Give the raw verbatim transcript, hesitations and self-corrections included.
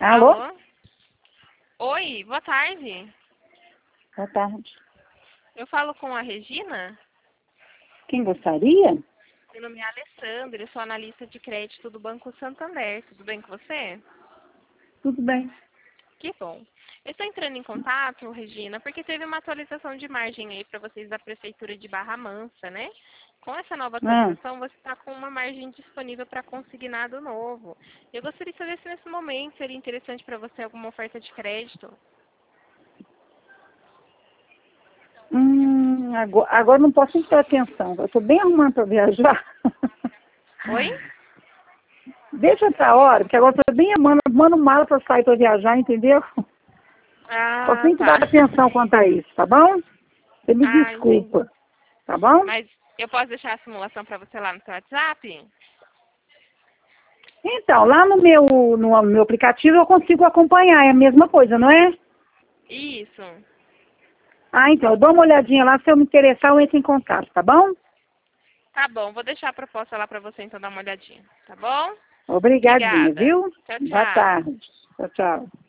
Alô? Alô? Oi, boa tarde. Boa tarde. Eu falo com a Regina? Quem gostaria? Meu nome é Alessandra, eu sou analista de crédito do Banco Santander. Tudo bem com você? Tudo bem. Que bom. Eu estou entrando em contato, Regina, porque teve uma atualização de margem aí para vocês da Prefeitura de Barra Mansa, né? Com essa nova Ah, atualização, você está com uma margem disponível para consignado novo. Eu gostaria de saber se nesse momento seria interessante para você alguma oferta de crédito. hum, agora, agora não posso ter atenção. Eu estou bem arrumando para viajar. Oi? Deixa outra hora, porque agora eu estou bem arrumando, arrumando mala para sair para viajar, entendeu? Posso Ah, nem te tá. dar atenção quanto a isso, tá bom? Você me Ah, entendi. desculpa, tá bom? Mas eu posso deixar a simulação para você lá no seu WhatsApp? Então, lá no meu, no meu aplicativo eu consigo acompanhar, é a mesma coisa, não é? Isso. Ah, então, eu dou uma olhadinha lá, se eu me interessar eu entro em contato, tá bom? Tá bom, vou deixar a proposta lá para você então dar uma olhadinha, tá bom? Obrigadinha, Obrigada. viu? Tchau, Boa tchau. tarde. Tchau, tchau.